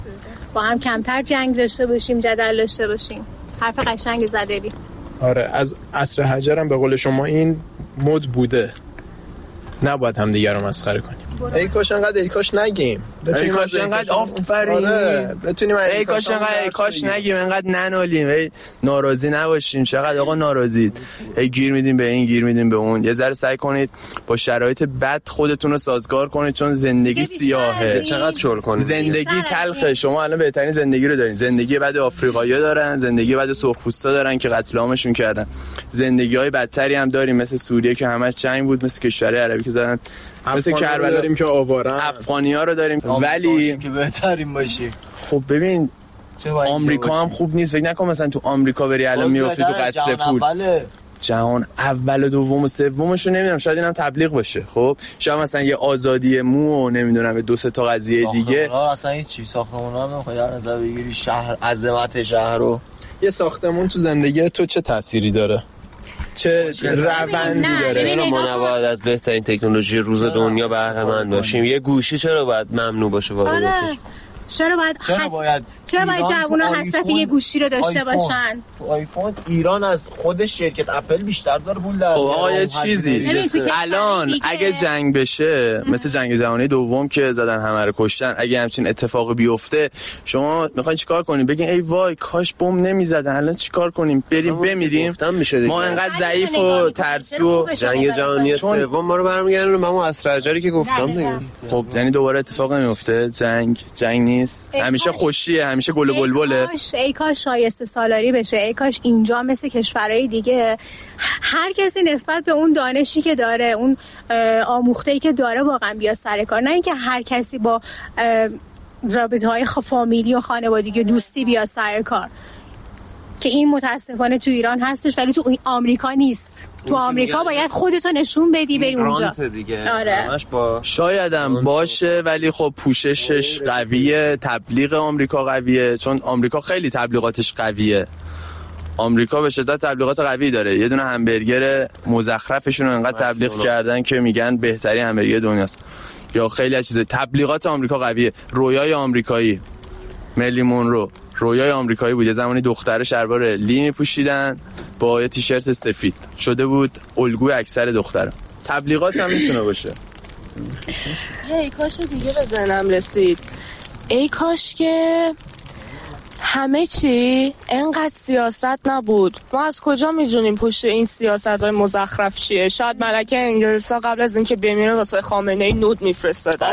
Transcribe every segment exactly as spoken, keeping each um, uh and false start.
با هم کمتر جنگ داشته باشیم، جدل داشته باشیم. حرف قشنگ زده بی. آره از عصر حجر هم به قول شما این مد بوده، نباید هم دیگر رو مسخره کنیم. ای کاش انقدر ای کاش نگیم، ای کاش انقدر آفرین، آره بتونیم ای کاش انقدر ای کاش نگیم، انقدر ننالیم، ای ناراضی نباشیم. چقدر آقا ناراضید، ای گیر میدیم به این گیر میدیم به اون. یه ذره سعی کنید با شرایط بد خودتون رو سازگار کنید، چون زندگی سیاهه. چقدر شل کنید، زندگی تلخه. شما الان بهترین زندگی رو دارین. زندگی بعد آفریقایی‌ها دارن، زندگی بعد سرخپوستا دارن که قتل عامشون کردن. زندگی‌های بدتری هم داریم، مثل سوریه که همش جنگ بود، مثل کشورهای عربی که زدن، مثل کربلا داریم که آوارن، افغانی‌ها رو داریم. ولی که بهترین باشی. خب ببین آمریکا هم خوب نیست. فکر نکن مثلا تو آمریکا بری الان میافتی تو قصر پول. جهان اول و دوم و سومش رو نمیدونم، شاید اینم تبلیغ باشه. خب شاید مثلا یه آزادی مو و نمیدونم به دو سه تا قضیه دیگه. ساختمونا اصلا هیچ چیز، ساختمونا هم نمیخواد در نظر بگیری شهر، عظمت شهر رو. یه ساختمون تو زندگی تو چه تأثیری داره؟ چه روندی داره؟ چرا ما نباید از بهترین تکنولوژی روز دنیا بهره مند باشیم؟ یه گوشی چرا باید ممنوع باشه واقعیتش؟ چرا باید چرا حس... باید چرا باید جوونا حسرت یه گوشی رو داشته آیفون. باشن؟ تو آیفون ایران از خودش شرکت اپل بیشتر داره پول در. خب آقا یه چیزی الان اگه جنگ بشه مثل جنگ جهانی دوم که زدن همه رو کشتن، اگه همچین اتفاقی بیفته شما میخواین چیکار کنین؟ بگین ای وای کاش بم نمیزدن، الان چیکار کنیم؟ بریم بمیریم؟ ما انقدر ضعیف و ترسو. جنگ جهانی سوم ما رو برمیگردونه به اون عصر حجری که گفتم دیگه. خب یعنی دوباره اتفاق نمیفته؟ جنگ جنگ نیست، همیشه خوشیه، همیشه گل و بلبله. ای کاش شایسته سالاری بشه، ای کاش اینجا مثل کشورهای دیگه هر کسی نسبت به اون دانشی که داره، اون آموخته‌ای که داره واقعا بیا سر کار، نه اینکه هر کسی با رابطه‌های فامیلی و خانوادگی و دوستی بیا سر کار، که این متاسفانه تو ایران هستش ولی تو آمریکا نیست. تو آمریکا باید خودتو نشون بدی بری اونجا. آره. با... شایدم باشه ولی خب پوششش قویه، تبلیغ آمریکا قویه، چون آمریکا خیلی تبلیغاتش قویه. آمریکا به شدت تبلیغات قوی داره. یه دونه همبرگر مزخرفشون رو انقدر تبلیغ کردن که میگن بهترین همبرگر دنیاست. یا خیلی از چیزا. تبلیغات آمریکا قویه. رویای آمریکایی، ملی مونرو رویای آمریکایی بود. یه زمانی دختره شلوار لی میپوشیدن با یه تیشرت سفید، شده بود الگوی اکثر دخترها. تبلیغات هم میتونه باشه. ای کاش دیگه به ذهنم رسید، ای کاش که همه چی انقدر سیاست نبود. ما از کجا میدونیم پشت این سیاست های مزخرف چیه؟ شاید ملکه انگلستان قبل از اینکه بمیره واسه خامنه ای نود میفرستاد.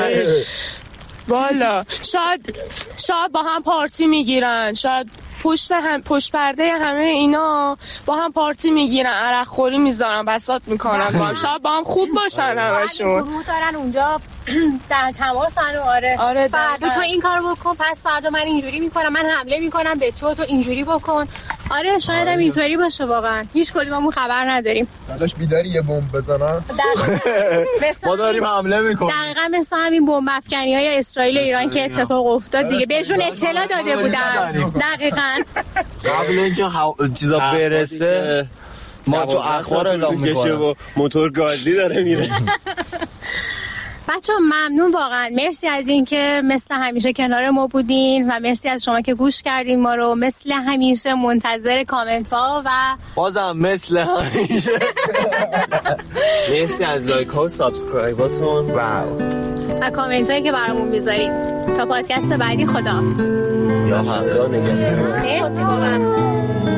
والا شاید شاید با هم پارتی میگیرن، شاید پشت هم پشت پرده همه اینا با هم پارتی میگیرن، عرق خوری میذارن، بساط میکنن با هم، شاید با هم خوب باشن همشون. گروه دارن اونجا در تماسن. آره آره فردا تو این کار بکن، پس فردا من اینجوری میکنم، من حمله میکنم به تو، تو اینجوری بکن. آره شاید هم اینطوری باشه واقعا. هیچ کدوممون خبر نداریم. داداش بیداری یه بمب بزنن؟ ما داریم حمله میکنیم. دقیقاً مثل همین بمب افکنی‌های اسرائیل و ایران که اتفاق افتاد دیگه، بهشون اطلاع داده بودن. دقیقاً قبل اینکه چیزا برسه ما تو اخبار اعلام می‌کنیم موتور گازی داره میره. بچه ها ممنون واقعا، مرسی از این که مثل همیشه کنار ما بودین و مرسی از شما که گوش کردین ما رو. مثل همیشه منتظر کامنت ها و بازم مثل همیشه مرسی از لایک ها و سابسکرایباتون و کامنت هایی که برامون میذارین. تا پادکست بعدی خداحافظ. یا خدا نگهدار. مرسی واقعا.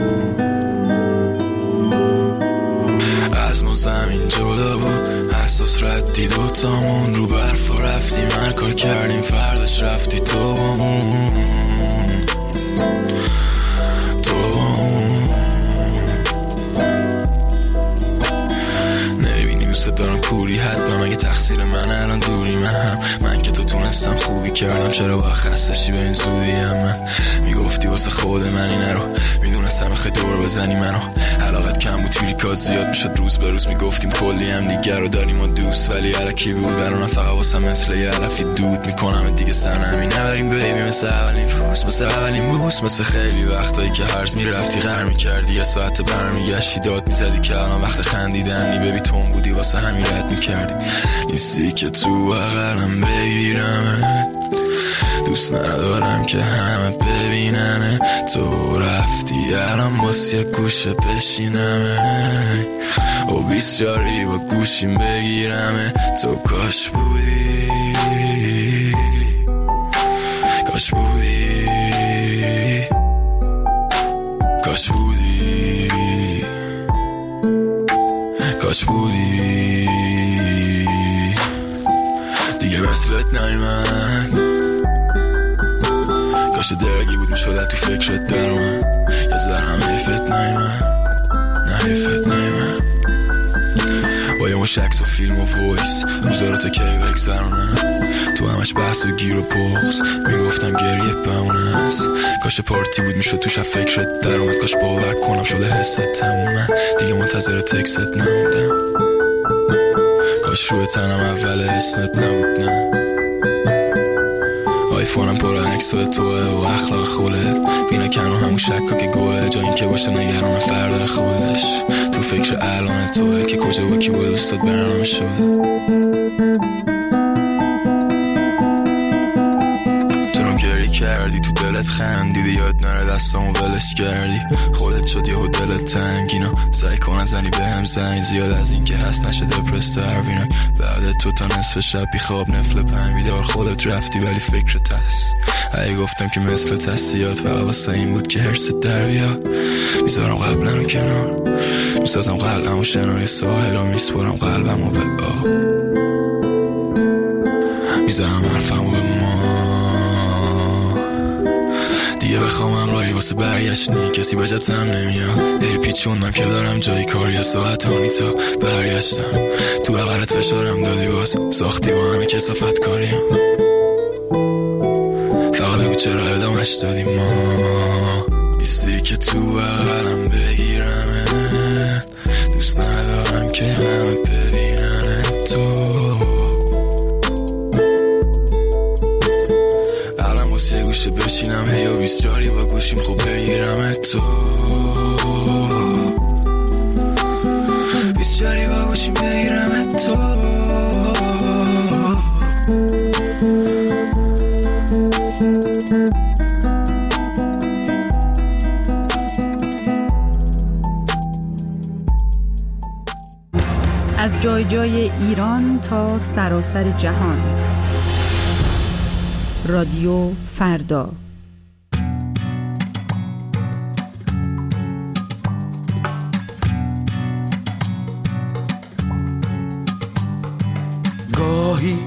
از ما زمین جدا بود، احساس ردی دوتامون رو برف و رفتیم هر کار کردیم، فرداش رفتی تو با اون تو با اون نبینی دوست دارم کوری حتما مگه تقصیر من الان دوری من هم من که تو تونستم خوبی کردم، چرا با خستشی به این زودی هم من میگفتی واسه خود من اینه رو میدونستم خیلی دور بزنی منو، علاقت کم بود فیلیکات زیاد میشد روز به روز میگفتیم کلی هم دیگر رو داریم و دوست، ولی علکی بود الان فقط واسه مثل یه علفی دود میکنم دیگه سر نمی نبریم بیبی مثل اولین روز، مثل اولین بوس، مثل خیلی وقتایی که هرز میرفتی غر میکردی یه ساعت برمیگشتی داد میزدی که الان وقت خندیدن نی ببی تون بودی واسه همین رد میکردی نیستی که تو بغلم بگیرم دوست ندارم که همه ببیننه تو رفتی الان واسه گوشه بشینمه و بیسیاری با گوشیم بگیرمه تو کاش بودی کاش بودی کاش بودی کاش بودی دیگه مثلت نیمن کاش درگی بود میشد تو فکرت در من یه ذر هم حیفت نیمن نه حیفت نیمن با یه مش عکس و فیلم و وایس روزارو کی بگذرونم تو همش بحث و گیر و بغض میگفتم گریه بمونه است کاش پارتی بود میشد توش فکرت در اومد کاش باور کنم شده حست تمومه دیگه منتظر تکست نموندم کاش روی تنم اول اسمت نبود نه آیفونم پر عکسای توه و اخلاق خودت بینا کنو همون شکا که گوه جا این که باشه نگران فردا خودش تو فکر الان توه که کجا با کی با دوستات برنامه شده کردی تو دلت خندیدی یاد نره دستامو ولش کردی خودت شد یهو دلت تنگ اینا سعی کن زنی به هم زنگ زیاد از این که هست نشه دپرس تروینک بعد تو تا نصف شب بی خواب نفل پنج بیدار خودت رفتی ولی فکرت هست ای گفتم که مثل تصیاد فقط واسه این بود که حرست در بیاد میذارم قبلا رو کنار میسازم قلبم و شنای ساحل و میسپرم قلبم و به آب میذارم حرفم و به ما دیگه بخوام همراهی واسه برگشتنی کسی بجتم نمیاد یه پیچوندم که دارم جایی کار یه ساعت هانی تا برگشتم تو بغلت فشارم دادی باز ساختی با همه کسافت کاریم فقط بگو چرا ادامش دادی ما نیستی که تو بغلم بگیرم دوست ندارم که همه ببینن تو یه گوشه بشینم هی و بیست جاری با گوشیم خوب بگیرم تو بیست جاری با گوشیم بگیرم تو از جای جای ایران تا سراسر جهان رادیو فردا گاهی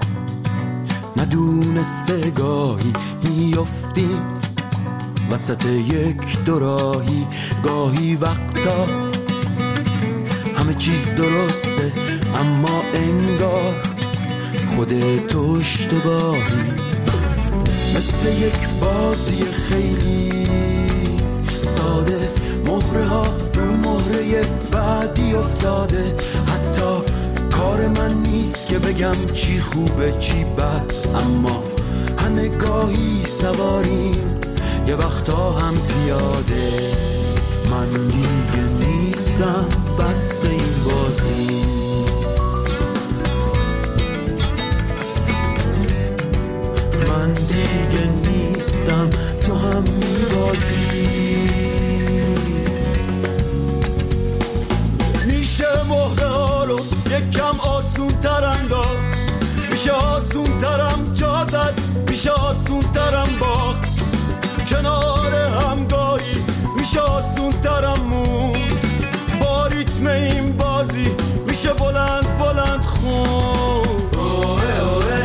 ندونسته گاهی میافتیم وسط یک دوراهی گاهی وقتا همه چیز درسته اما انگار خودت تو اشتباهی مثل یک بازی خیلی ساده مهره ها رو مهره بعدی افتاده حتی کار من نیست که بگم چی خوبه چی بد اما همه گاهی سواریم یه وقتا هم پیاده من دیگه نیستم بس این بازی من دیگه نیستم تو هم میبازی میشه مهره ها رو یکم آسون تر انداخت میشه آسون ترم جا زد میشه آسون ترم باخت کنار همگاهی میشه آسون ترم مون با ریتم این بازی میشه بلند بلند خون اوه اوه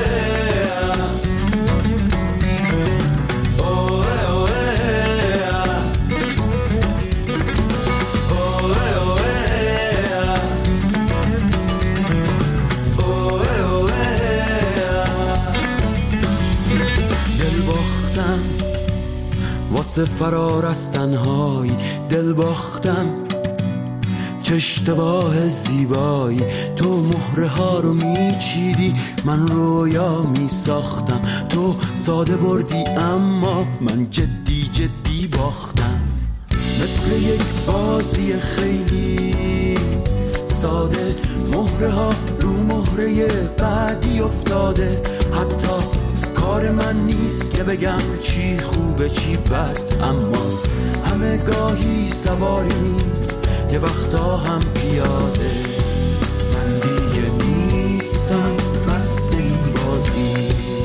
واسه فرار از تنهایی دل باختم چه اشتباه زیبایی تو مهره ها رو میچیدی من رویا میساختم تو ساده بردی اما من جدی جدی باختم مثل یک بازی خیلی ساده مهره ها رو مهره بعدی افتاده حتی کار من نیست که بگم چی خوبه چی بد، اما همه گاهی سواریم یه وقتا هم پیاده. من دیگه نیستم بس این بازی،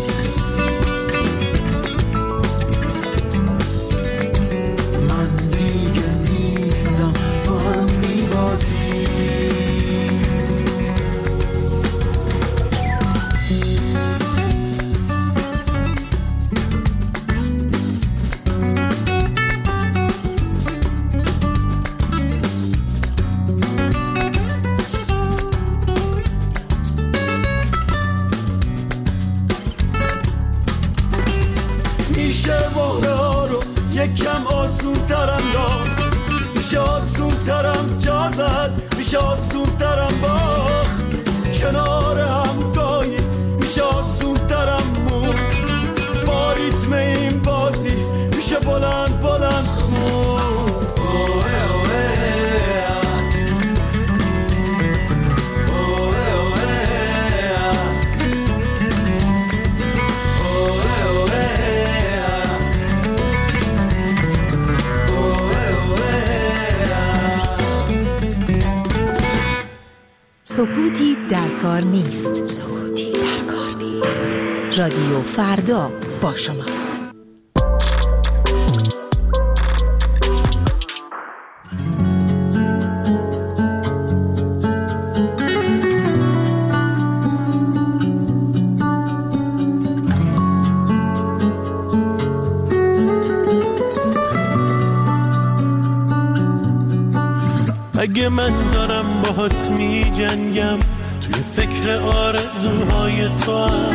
من دیگه نیستم تو هم میبازی. یکم آسون ترم داد، میشه آسون ترم جا زد، میشه آسون ترم باخت کنار هم گاهی، میشه آسون ترم مون با ریتم این بازی، میشه بلند بلند خون. سکوتی در کار نیست. سکوتی در کار نیست. رادیو فردا با شماست. اگه من دارم باهات می جنگم توی فکر آرزوهای تو هم،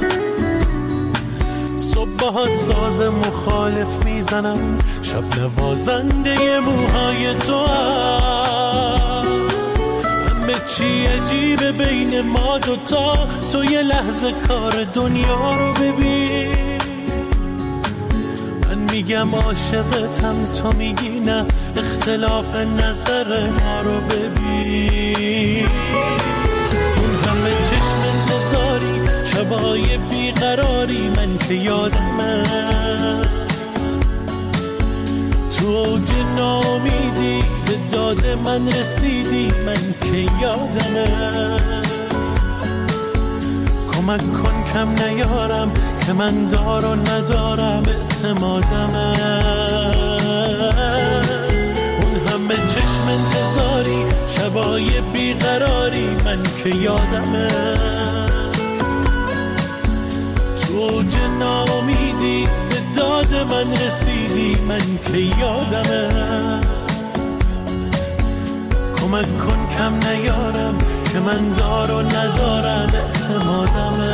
صبح باهات ساز مخالف میزنم، شب نوازنده موهای تو هم. همه چی عجیبه بین ما دوتا، تو یه لحظه کار دنیا رو ببین. میگم عاشقتم، تو میگی نه، اختلاف نظر ما رو ببین. اون همه چشم انتظاری، شبای بیقراری، من که یادمه تو اوج ناامیدی به داد من رسیدی، من که یادمه. کمک کن کم نیارم که من دار و ندارم اعتمادمه. اون همه چشم انتظاری، شبای بیقراری، من که یادمه تو اوج ناامیدی به داد من رسیدی، من که یادمه. کمک کن کم نیارم که من دار و ندارم اعتمادمه.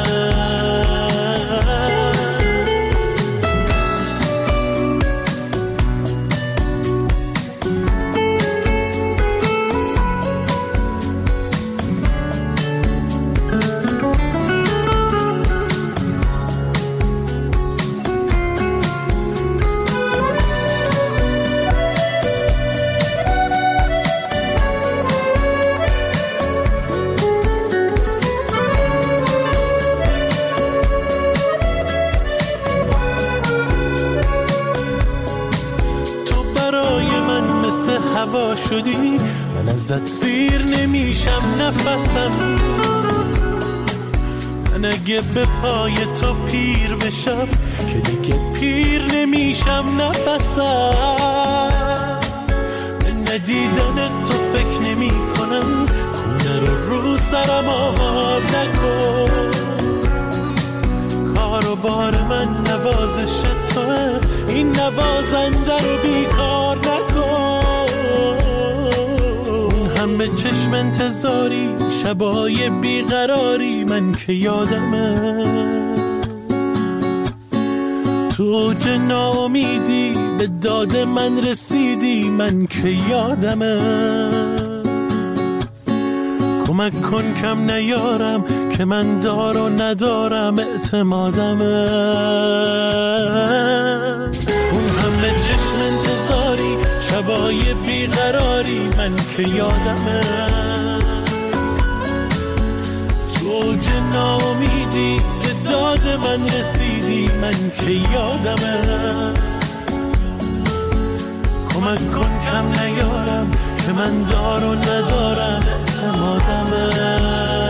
هوا شدی، من ازت سیر نمیشم نفسم. من اگه به پای تو پیر بشم که دیگه پیر نمیشم نفسم. من ندیدن تو فکر نمی کنم، خونه رو رو سرم آب نکن. کار و بار من نوازش توه، این نوازنده رو بیکار نکن. همه چشم انتظاری، شبای بیقراری، من که یادمه تو اوج ناامیدی به داد من رسیدی، من که یادمه. کمک کن کم نیارم که من دار و ندارم اعتمادمه. اون همه چشم انتظاری، شبای بیقراری، من که یادمه تو اوج ناامیدی به داد یاد من رسیدی من که یادمه. کمک کن کم نیارم که من دار و ندارم اعتمادمه.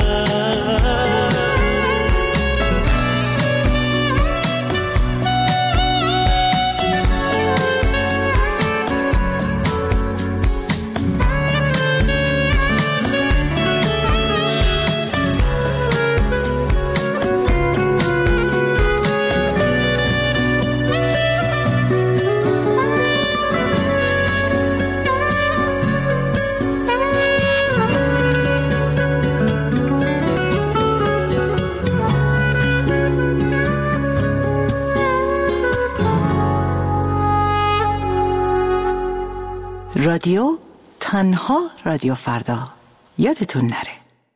رادیو تنها رادیو فردا، یادتون نره.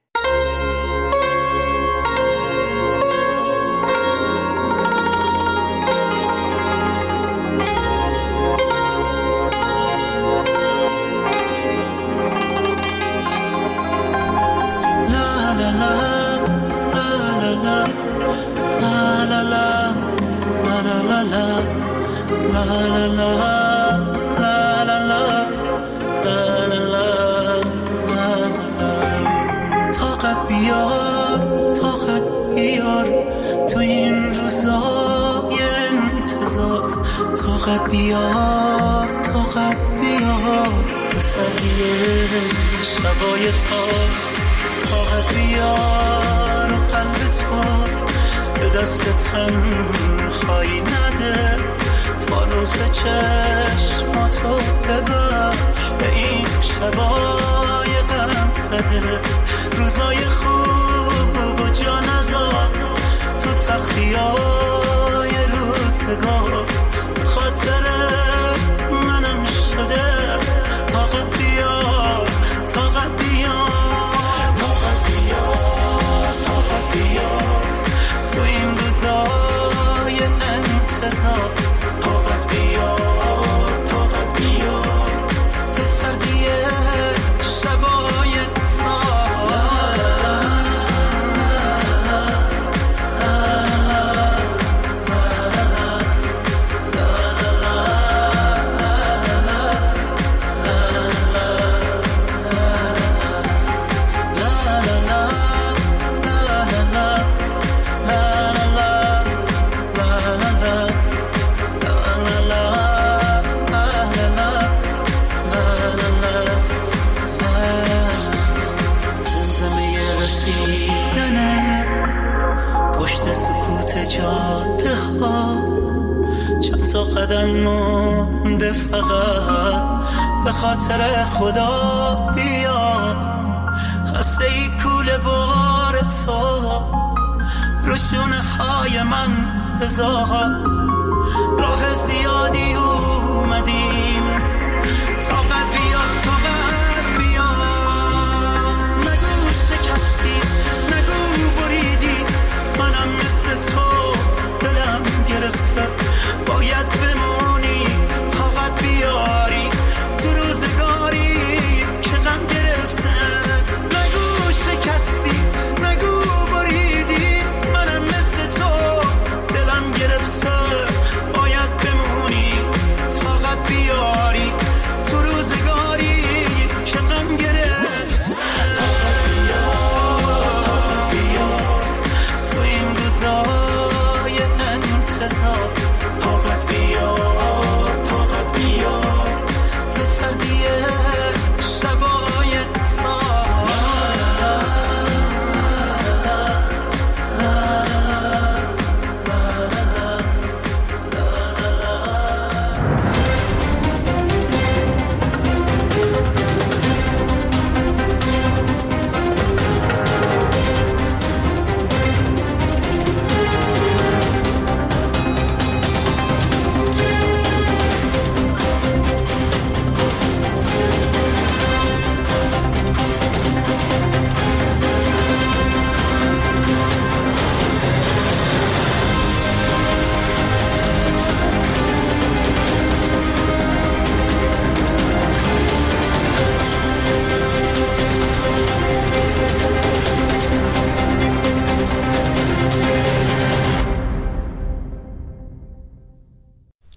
طاقت بیار طاقت بیار تو سریع شبای تار. طاقت بیار قلب تو به دست تنهایی نده. فانوس چشماتو ببر به این شبای غم زده. روزای خوب و جا نذار تو سختیای روزگار. خاطر منم شده طاقت بیار طاقت بیار طاقت بیار طاقت بیار تو این روزای انتظار. طاقت بیار طاقت بیار تو سردی شبای تار. قدم مونده فقط به خاطر خدا بیا. خسته ای کوله بار تو رو شونه های من بذار.